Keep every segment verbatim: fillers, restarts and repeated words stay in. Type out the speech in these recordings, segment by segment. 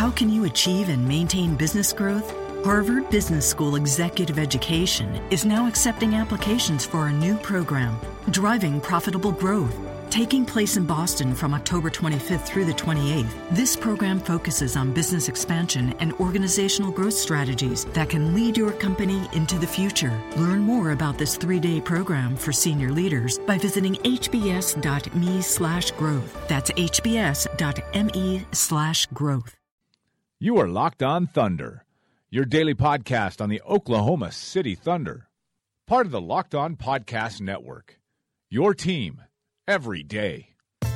How can you achieve and maintain business growth? Harvard Business School Executive Education is now accepting applications for a new program, Driving Profitable Growth. Taking place in Boston from October twenty-fifth through the twenty-eighth, this program focuses on business expansion and organizational growth strategies that can lead your company into the future. Learn more about this three-day program for senior leaders by visiting hbs.me slash growth. That's hbs.me slash growth. You are Locked On Thunder, your daily podcast on the Oklahoma City Thunder. Part of the Locked On Podcast Network, your team every day.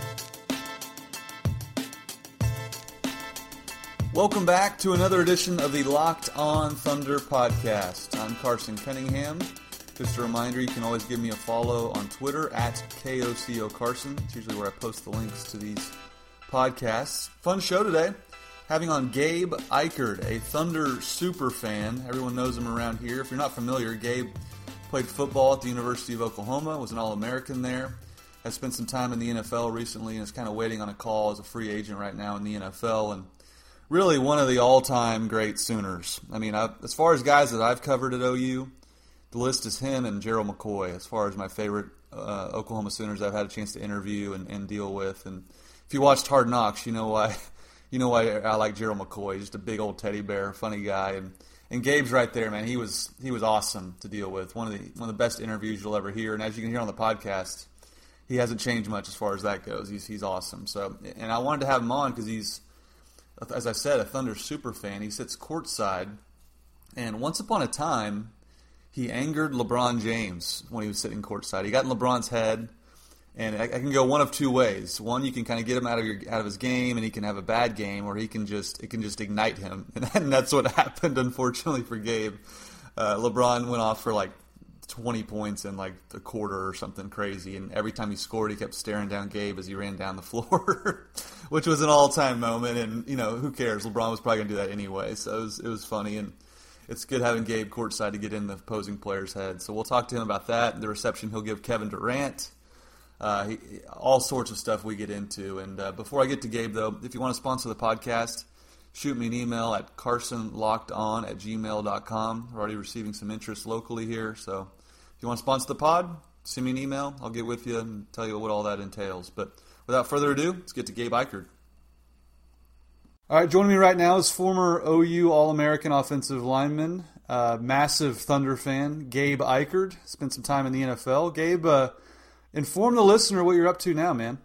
Welcome back to another edition of the Locked On Thunder podcast. I'm Carson Cunningham. Just a reminder, you can always give me a follow on Twitter at K O C O Carson. It's usually where I post the links to these podcasts. Fun show today. Having on Gabe Ikard, a Thunder super fan. Everyone knows him around here. If you're not familiar, Gabe played football at the University of Oklahoma, was an All-American there. Has spent some time in the N F L recently and is kind of waiting on a call as a free agent right now in the N F L, and really one of the all-time great Sooners. I mean, I, as far as guys that I've covered at O U, the list is him and Gerald McCoy as far as my favorite uh, Oklahoma Sooners I've had a chance to interview and, and deal with. And if you watched Hard Knocks, you know why you know why I like Gerald McCoy. Just a big old teddy bear, funny guy, and and Gabe's right there, man. He was he was awesome to deal with. One of the one of the best interviews you'll ever hear, and as you can hear on the podcast, he hasn't changed much as far as that goes. He's he's awesome. So, and I wanted to have him on because he's, as I said, a Thunder super fan. He sits courtside, and once upon a time, he angered LeBron James when he was sitting courtside. He got in LeBron's head, and I, I can go one of two ways. One, you can kind of get him out of your out of his game, and he can have a bad game, or he can just it can just ignite him, and, and that's what happened. Unfortunately for Gabe, uh, LeBron went off for like twenty points in like a quarter or something crazy, and every time he scored he kept staring down Gabe as he ran down the floor, which was an all-time moment. And you know, who cares, LeBron was probably gonna do that anyway, so it was, it was funny, and it's good having Gabe courtside to get in the opposing player's head. So we'll talk to him about that, the reception he'll give Kevin Durant, uh, he, all sorts of stuff we get into. And uh, before I get to Gabe though, if you want to sponsor the podcast, shoot me an email at carsonlockedon at gmail dot com. We're already receiving some interest locally here, so if you want to sponsor the pod, send me an email. I'll get with you and tell you what all that entails. But without further ado, let's get to Gabe Ikard. All right, joining me right now is former O U All-American offensive lineman, uh, massive Thunder fan, Gabe Ikard. Spent some time in the N F L. Gabe, uh, inform the listener what you're up to now, man.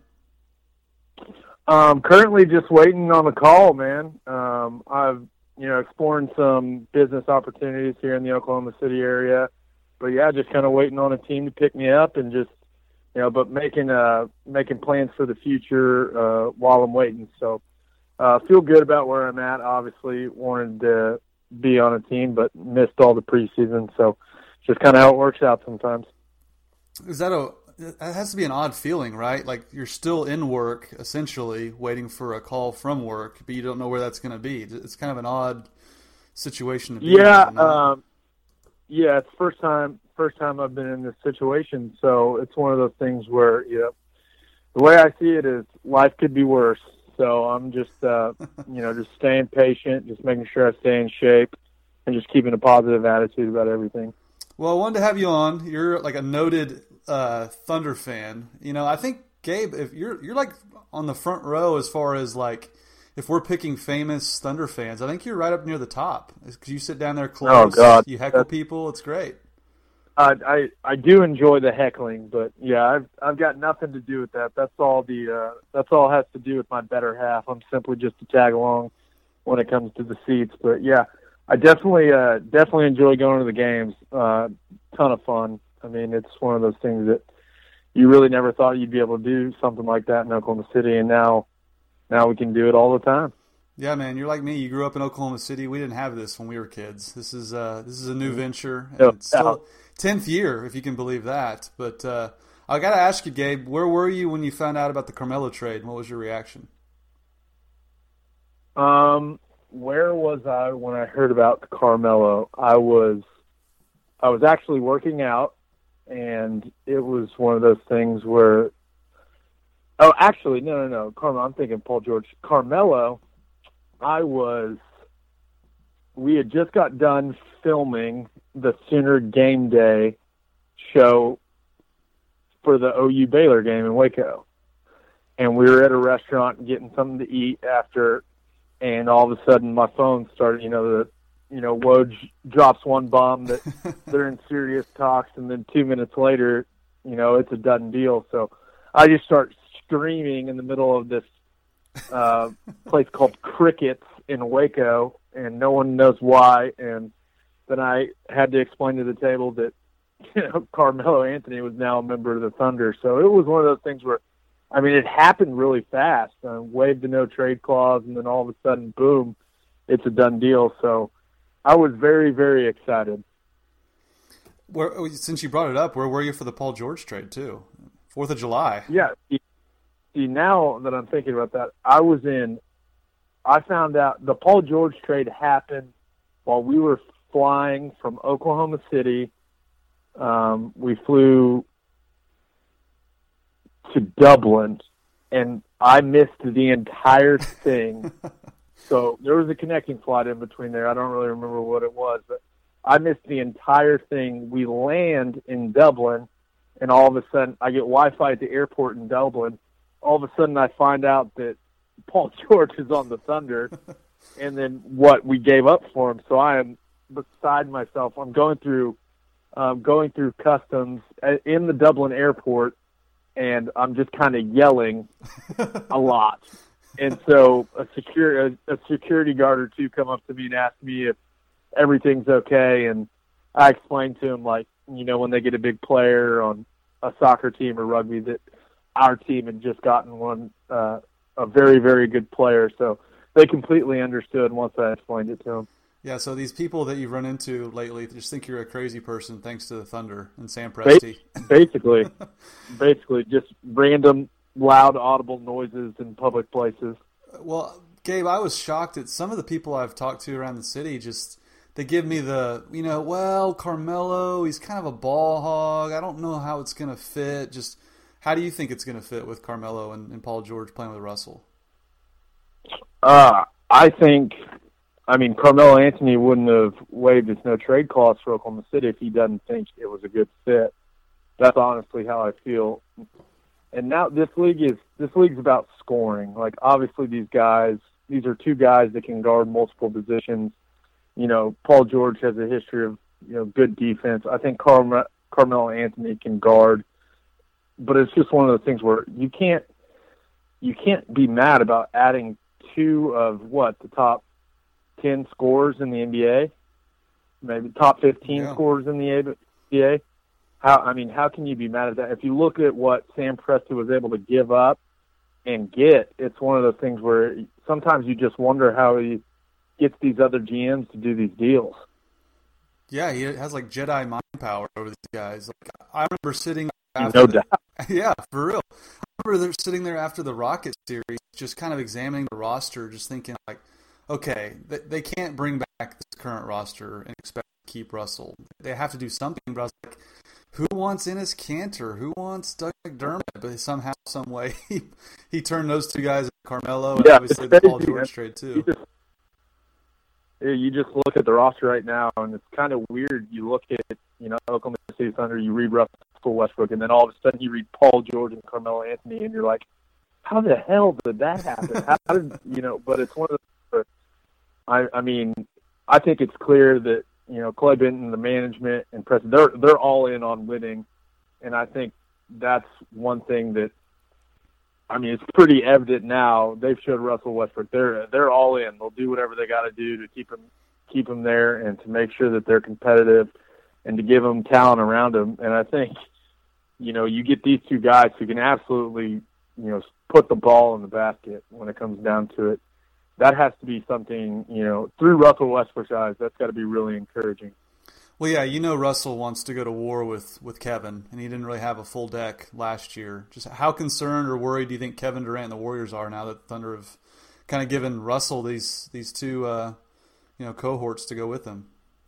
Um, currently just waiting on the call, man. Um, I've, you know, exploring some business opportunities here in the Oklahoma City area. But yeah, just kind of waiting on a team to pick me up and just, you know, but making uh making plans for the future uh, while I'm waiting. So uh, feel good about where I'm at. Obviously wanted to be on a team, but missed all the preseason. So just kind of how it works out sometimes. Is that a? It has to be an odd feeling, right? Like you're still in work, essentially waiting for a call from work, but you don't know where that's going to be. It's kind of an odd situation to be yeah, in. Yeah. Yeah, it's first time first time I've been in this situation, so it's one of those things where, you know, the way I see it is life could be worse. So I'm just, uh, you know, just staying patient, just making sure I stay in shape, and just keeping a positive attitude about everything. Well, I wanted to have you on. You're like a noted uh, Thunder fan. You know, I think, Gabe, if you're you're like on the front row as far as like, if we're picking famous Thunder fans, I think you're right up near the top. Because you sit down there close, oh, God. You heckle That's, people, it's great. I, I I do enjoy the heckling, but yeah, I've I've got nothing to do with that. That's all the uh, that's all has to do with my better half. I'm simply just to tag along when it comes to the seats. But yeah, I definitely uh, definitely enjoy going to the games. Uh, ton of fun. I mean, it's one of those things that you really never thought you'd be able to do something like that in Oklahoma City, and now. Now we can do it all the time. Yeah, man, you're like me. You grew up in Oklahoma City. We didn't have this when we were kids. This is uh, this is a new venture, and it's still tenth year, if you can believe that. But uh, I got to ask you, Gabe, where were you when you found out about the Carmelo trade, and what was your reaction? Um, where was I when I heard about Carmelo? I was, I was actually working out, and it was one of those things where. Oh, actually, no, no, no. Carmelo, I'm thinking Paul George. Carmelo, I was, we had just got done filming the Sooner game day show for the O U Baylor game in Waco. And we were at a restaurant getting something to eat after, and all of a sudden my phone started, you know, the, you know, Woj drops one bomb that they're in serious talks, and then two minutes later, you know, it's a done deal. So I just start screaming in the middle of this uh, place called Crickets in Waco, and no one knows why. And then I had to explain to the table that, you know, Carmelo Anthony was now a member of the Thunder. So it was one of those things where, I mean, it happened really fast. Uh, waived the no trade clause, and then all of a sudden, boom, it's a done deal. So I was very, very excited. Where, since you brought it up, where were you for the Paul George trade too? Fourth of July. Yeah. See, see, now that I'm thinking about that, I was in. I found out the Paul George trade happened while we were flying from Oklahoma City. Um, we flew to Dublin, and I missed the entire thing. So there was a connecting flight in between there. I don't really remember what it was, but I missed the entire thing. We land in Dublin, and all of a sudden I get Wi-Fi at the airport in Dublin. All of a sudden I find out that Paul George is on the Thunder, and then what we gave up for him. So I am beside myself. I'm going through um, going through customs in the Dublin airport, and I'm just kind of yelling a lot. And so a, secure, a, a security guard or two come up to me and ask me if everything's okay. And I explained to him, like, you know, when they get a big player on a soccer team or rugby, that our team had just gotten one, uh, a very, very good player. So they completely understood once I explained it to them. Yeah, so these people that you've run into lately just think you're a crazy person thanks to the Thunder and Sam Presti. Basically. basically, just random, loud, audible noises in public places. Well, Gabe, I was shocked at some of the people I've talked to around the city. Just they give me the, you know, well, Carmelo, he's kind of a ball hog. I don't know how it's going to fit. Just how do you think it's going to fit with Carmelo and, and Paul George playing with Russell? Uh, I think... I mean, Carmelo Anthony wouldn't have waived his no-trade clause for Oklahoma City if he doesn't think it was a good fit. That's honestly how I feel. And now this league is this league's about scoring. Like, obviously these guys, these are two guys that can guard multiple positions. You know, Paul George has a history of, you know, good defense. I think Carme- Carmelo Anthony can guard. But it's just one of those things where you can't you can't be mad about adding two of, what, the top ten scorers in the N B A, maybe top fifteen yeah. scorers in the N B A. How I mean, how can you be mad at that? If you look at what Sam Presti was able to give up and get, it's one of those things where sometimes you just wonder how he gets these other G Ms to do these deals. Yeah, he has like Jedi mind power over these guys. Like, I remember sitting after no the, doubt. Yeah, for real. I remember they're sitting there after the Rocket series, just kind of examining the roster, just thinking like, okay, they can't bring back this current roster and expect to keep Russell. They have to do something. But I was like, who wants Enes Kanter? Who wants Doug McDermott? But somehow, some way, he, he turned those two guys into Carmelo and yeah, obviously the Paul George trade too. You just, you just look at the roster right now, and it's kind of weird. You look at, you know, Oklahoma City Thunder, you read Russell Westbrook, and then all of a sudden you read Paul George and Carmelo Anthony, and you're like, how the hell did that happen? How did, you know, but it's one of the I, I mean, I think it's clear that, you know, Clay Benton, the management, and Preston, they're they're all in on winning, and I think that's one thing that, I mean, it's pretty evident now. They've showed Russell Westbrook they're they're all in. They'll do whatever they got to do to keep him keep him there and to make sure that they're competitive and to give them talent around them. And I think, you know, you get these two guys who can absolutely, you know, put the ball in the basket when it comes down to it. That has to be something, you know, through Russell Westbrook's eyes, that's got to be really encouraging. Well, yeah, you know Russell wants to go to war with, with Kevin, and he didn't really have a full deck last year. Just how concerned or worried do you think Kevin Durant and the Warriors are now that the Thunder have kind of given Russell these these two, uh, you know, cohorts to go with them?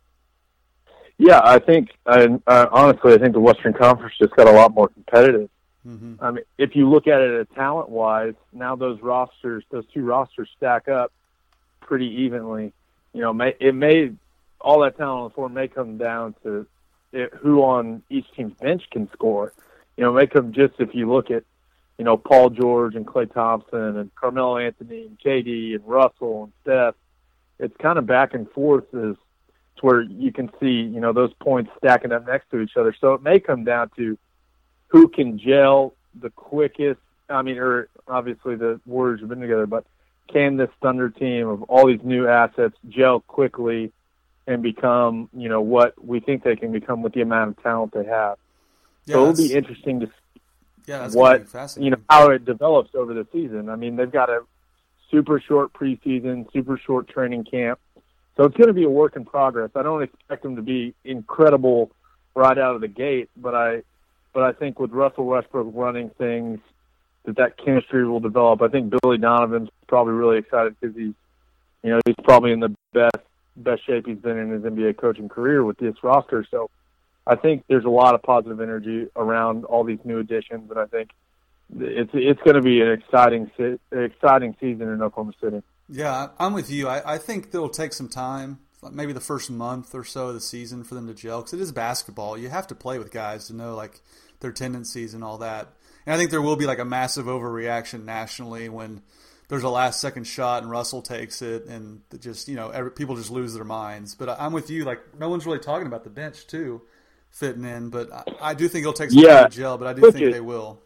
Yeah, I think, I, uh, honestly, I think the Western Conference just got a lot more competitive. Mm-hmm. I mean, if you look at it talent-wise, now those rosters, those two rosters stack up pretty evenly. You know, may, it may all that talent on the floor may come down to it, who on each team's bench can score. You know, it may come just if you look at, you know, Paul George and Klay Thompson and Carmelo Anthony and K D and Russell and Steph. It's kind of back and forth as to where you can see, you know, those points stacking up next to each other. So it may come down to who can gel the quickest. I mean, or obviously the Warriors have been together, but can this Thunder team of all these new assets gel quickly and become, you know, what we think they can become with the amount of talent they have? Yeah, so it'll be interesting to see yeah, that's what, fascinating. you know, how it develops over the season. I mean, they've got a super short preseason, super short training camp. So it's going to be a work in progress. I don't expect them to be incredible right out of the gate, but I, but I think with Russell Westbrook running things, that that chemistry will develop. I think Billy Donovan's probably really excited because he's, you know, he's probably in the best best shape he's been in his N B A coaching career with this roster. So I think there's a lot of positive energy around all these new additions, and I think it's it's going to be an exciting an exciting season in Oklahoma City. Yeah, I'm with you. I, I think it'll take some time, maybe the first month or so of the season for them to gel, because it is basketball. You have to play with guys to know like their tendencies and all that. And I think there will be like a massive overreaction nationally when there's a last second shot and Russell takes it, and just, you know, every, people just lose their minds. But I'm with you. Like, no one's really talking about the bench too fitting in, but I, I do think it'll take some yeah. time to gel. But I do look think at, they will.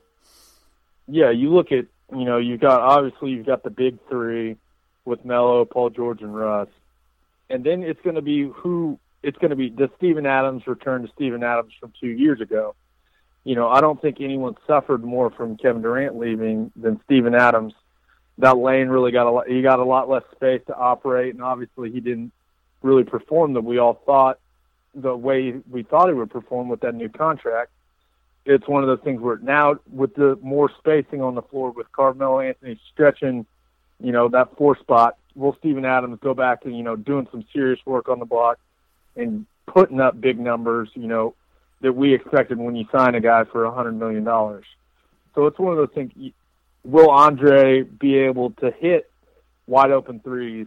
Yeah, you look at, you know, you've got obviously you've got the big three with Melo, Paul George, and Russ, and then it's going to be who it's going to be. Does Steven Adams return to Steven Adams from two years ago? You know, I don't think anyone suffered more from Kevin Durant leaving than Steven Adams. That lane really got a lot, he got a lot less space to operate, and obviously he didn't really perform that we all thought the way we thought he would perform with that new contract. It's one of those things where now with the more spacing on the floor with Carmelo Anthony stretching, you know, that four spot, will Steven Adams go back to, you know, doing some serious work on the block and putting up big numbers, you know, that we expected when you sign a guy for one hundred million dollars. So it's one of those things. Will Andre be able to hit wide open threes?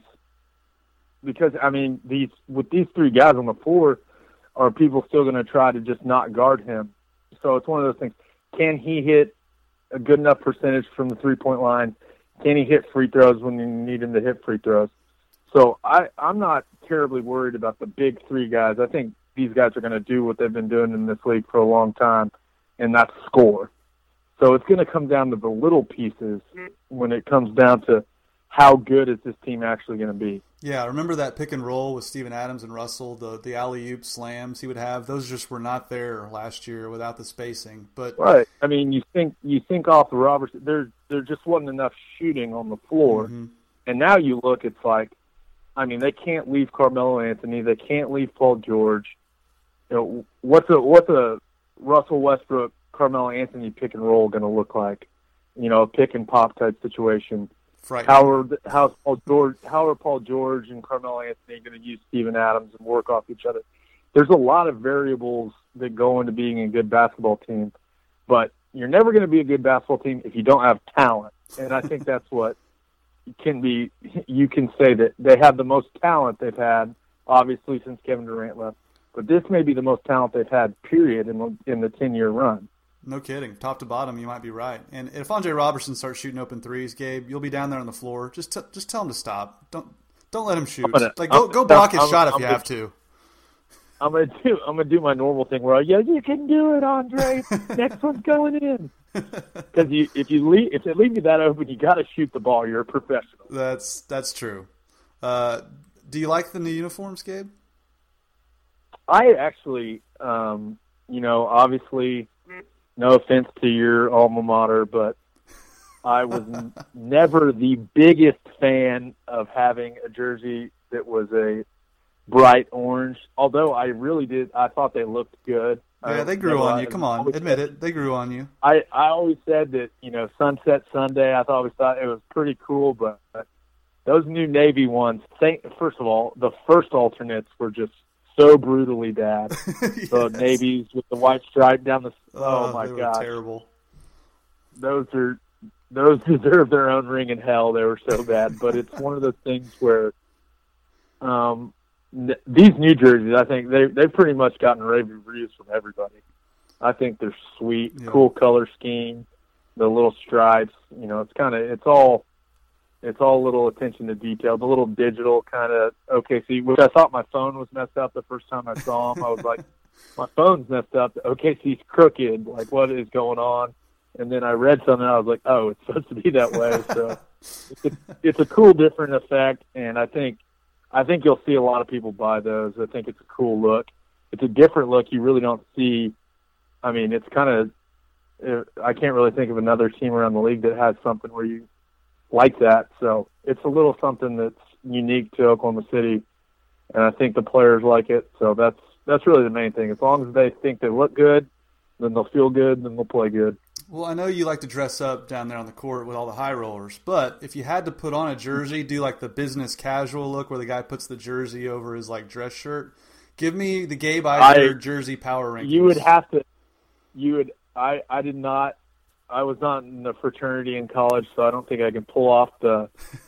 Because, I mean, these with these three guys on the floor, are people still going to try to just not guard him? So it's one of those things. Can he hit a good enough percentage from the three-point line? Can he hit free throws when you need him to hit free throws? So I, I'm not terribly worried about the big three guys. I think these guys are going to do what they've been doing in this league for a long time, and that's score. So it's going to come down to the little pieces when it comes down to how good is this team actually going to be. Yeah, remember that pick and roll with Steven Adams and Russell, the the alley-oop slams he would have? Those just were not there last year without the spacing. But right. I mean, you think you think off the Robertson, there there just wasn't enough shooting on the floor. Mm-hmm. And now you look, it's like, I mean, they can't leave Carmelo Anthony. They can't leave Paul George. You know, what's a what's a Russell Westbrook, Carmelo Anthony pick and roll going to look like? You know, a pick and pop type situation. How are how's Paul George? How are Paul George and Carmelo Anthony going to use Steven Adams and work off each other? There's a lot of variables that go into being a good basketball team, but you're never going to be a good basketball team if you don't have talent. And I think that's what can be. You can say that they have the most talent they've had, obviously, since Kevin Durant left. But this may be the most talent they've had, period, in the, in the ten-year run. No kidding. Top to bottom, you might be right. And if Andre Robertson starts shooting open threes, Gabe, you'll be down there on the floor. Just t- just tell him to stop. Don't don't let him shoot. Gonna, like go I'm, go block his I'm, shot if I'm you gonna, have to. I'm gonna do I'm gonna do my normal thing where I go, you can do it, Andre. Next one's going in. Because you if you leave if they leave you that open, you got to shoot the ball. You're a professional. That's that's true. Uh, do you like the new uniforms, Gabe? I actually, um, you know, obviously, no offense to your alma mater, but I was n- never the biggest fan of having a jersey that was a bright orange. Although I really did, I thought they looked good. Yeah, they grew on you. Come on, admit it. They grew on you. I, I always said that, you know, Sunset Sunday, I always thought it was pretty cool, but those new Navy ones, first of all, the first alternates were just so brutally bad. yes. The navies with the white stripe down the. Oh, oh my god! Terrible. Those are those deserve their own ring in hell. They were so bad, but it's one of those things where um, th- these new jerseys, I think they they've pretty much gotten rave reviews from everybody. I think they're sweet, yeah. Cool color scheme, the little stripes. You know, it's kind of it's all it's all a little attention to detail. The little digital kind of O K C, which I thought my phone was messed up the first time I saw them. I was like, my phone's messed up. The O K C's crooked. Like, what is going on? And then I read something, and I was like, oh, it's supposed to be that way. So it's a, it's a cool, different effect, and I think I think you'll see a lot of people buy those. I think it's a cool look. It's a different look. You really don't see. I mean, it's kind of. I can't really think of another team around the league that has something where you like that. So it's a little something that's unique to Oklahoma City, and I think the players like it. So that's that's really the main thing. As long as they think they look good, then they'll feel good, then they'll play good. Well, I know you like to dress up down there on the court with all the high rollers, but if you had to put on a jersey, do like the business casual look where the guy puts the jersey over his like dress shirt. Give me the Gabe Eichert jersey power rankings. You would have to. You would. I. I did not. I was not in the fraternity in college, so I don't think I can pull off the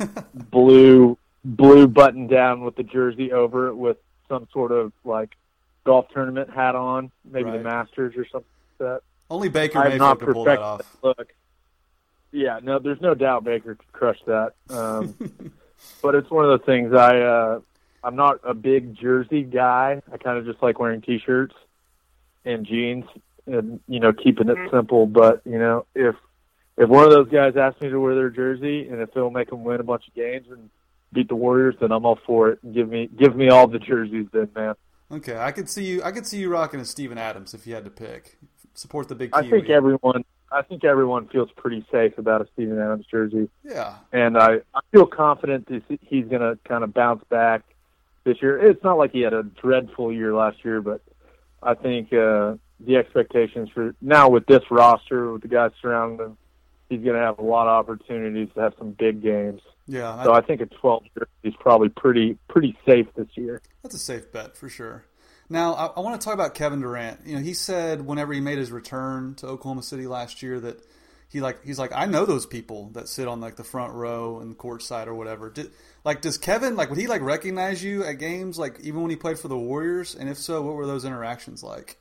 blue blue button down with the jersey over it with some sort of like golf tournament hat on, maybe right. the Masters or something like that. Only Baker may have to pull that off. Look, yeah, no, there's no doubt Baker could crush that. Um, but it's one of those things. I uh, I'm not a big jersey guy. I kind of just like wearing t-shirts and jeans, and you know, keeping it simple. But you know, if if one of those guys asks me to wear their jersey, and if it'll make them win a bunch of games and beat the Warriors, then I'm all for it. Give me give me all the jerseys, then, man. Okay, I could see you. I could see you rocking a Steven Adams if you had to pick. Support the big Kiwi. I think everyone. I think everyone feels pretty safe about a Steven Adams jersey. Yeah, and I, I feel confident that he's going to kind of bounce back this year. It's not like he had a dreadful year last year, but I think uh, the expectations for now with this roster, with the guys surrounding him, he's going to have a lot of opportunities to have some big games. Yeah, so I, I think a twelve jersey is probably pretty pretty safe this year. That's a safe bet for sure. Now, I, I want to talk about Kevin Durant. You know, he said whenever he made his return to Oklahoma City last year that he like he's like, I know those people that sit on like the front row and the court side or whatever. Did, like, does Kevin like would he like recognize you at games like even when he played for the Warriors? And if so, what were those interactions like?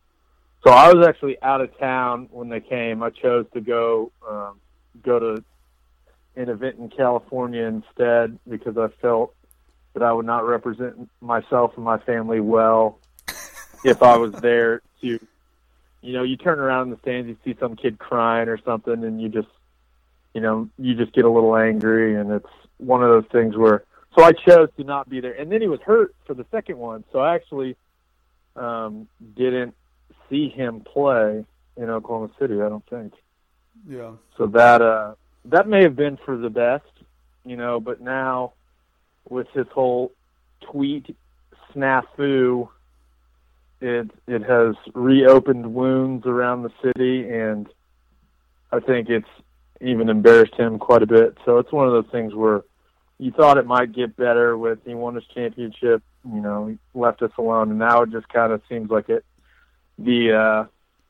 So I was actually out of town when they came. I chose to go um, go to an event in California instead because I felt that I would not represent myself and my family well if I was there to, you know, you turn around in the stands, you see some kid crying or something, and you just, you know, you just get a little angry, and it's one of those things where, so I chose to not be there. And then he was hurt for the second one, so I actually um, didn't see him play in Oklahoma City, I don't think. Yeah. So that, uh, that may have been for the best, you know, but now, with his whole tweet snafu, it it has reopened wounds around the city, and I think it's even embarrassed him quite a bit. So it's one of those things where you thought it might get better with he won his championship, you know, he left us alone, and now it just kind of seems like it the uh,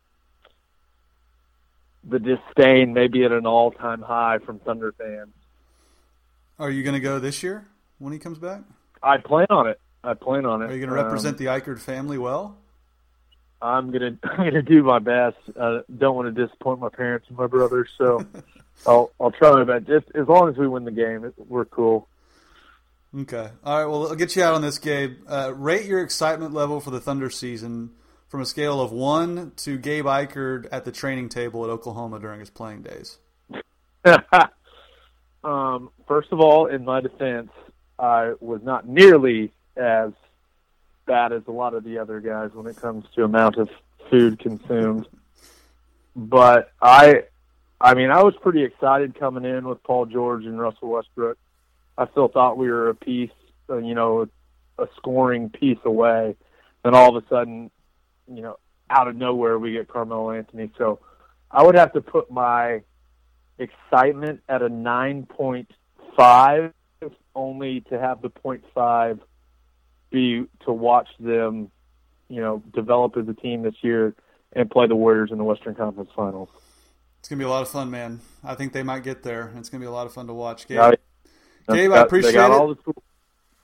the disdain may be at an all time high from Thunder fans. Are you going to go this year? When he comes back? I plan on it. I plan on it. Are you going to represent um, the Eichert family well? I'm going to I'm going to do my best. I don't want to disappoint my parents and my brothers, so I'll I'll try my best. Just as long as we win the game, it, we're cool. Okay. All right. Well, I'll get you out on this, Gabe. Uh, rate your excitement level for the Thunder season from a scale of one to Gabe Eichert at the training table at Oklahoma during his playing days. um, first of all, in my defense, I was not nearly as bad as a lot of the other guys when it comes to amount of food consumed. But I, I mean, I was pretty excited coming in with Paul George and Russell Westbrook. I still thought we were a piece, uh, you know, a scoring piece away. Then all of a sudden, you know, out of nowhere, we get Carmelo Anthony. So I would have to put my excitement at a nine point five. Only to have the point five be to watch them, you know, develop as a team this year and play the Warriors in the Western Conference Finals. It's gonna be a lot of fun, man. I think they might get there. It's gonna be a lot of fun to watch. Gabe, yeah, Gabe, got, I appreciate they got it. All the tools.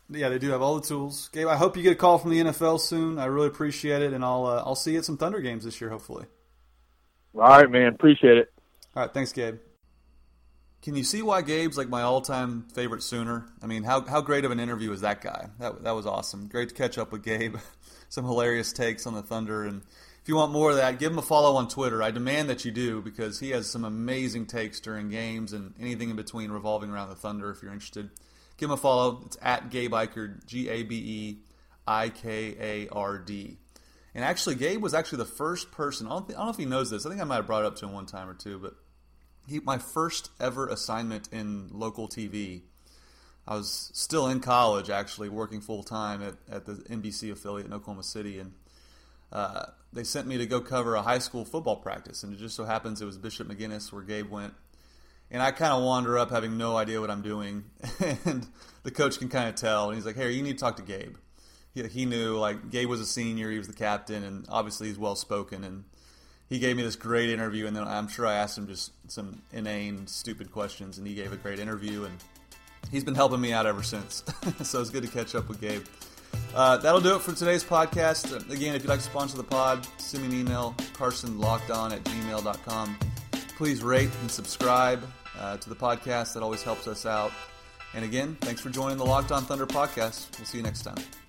Yeah, they do have all the tools. Gabe, I hope you get a call from the N F L soon. I really appreciate it, and I'll uh, I'll see you at some Thunder games this year, hopefully. All right, man. Appreciate it. All right, thanks, Gabe. Can you see why Gabe's like my all-time favorite Sooner? I mean, how how great of an interview is that guy? That that was awesome. Great to catch up with Gabe. Some hilarious takes on the Thunder, and if you want more of that, give him a follow on Twitter. I demand that you do, because he has some amazing takes during games and anything in between revolving around the Thunder. If you're interested, give him a follow. It's at Gabe Ikard, G A B E I K A R D. And actually, Gabe was actually the first person, I don't, th- I don't know if he knows this, I think I might have brought it up to him one time or two, but he, my first ever assignment in local T V, I was still in college, actually, working full-time at, at the N B C affiliate in Oklahoma City, and uh, they sent me to go cover a high school football practice, and it just so happens it was Bishop McGuinness where Gabe went. And I kind of wander up having no idea what I'm doing, and the coach can kind of tell, and he's like, hey, you need to talk to Gabe. He, he knew, like, Gabe was a senior, he was the captain, and obviously he's well-spoken, and he gave me this great interview, and then I'm sure I asked him just some inane, stupid questions, and he gave a great interview, and he's been helping me out ever since. So it's good to catch up with Gabe. Uh, that'll do it for today's podcast. Again, if you'd like to sponsor the pod, send me an email, carson locked on at gmail dot com. Please rate and subscribe uh, to the podcast. That always helps us out. And again, thanks for joining the Locked On Thunder podcast. We'll see you next time.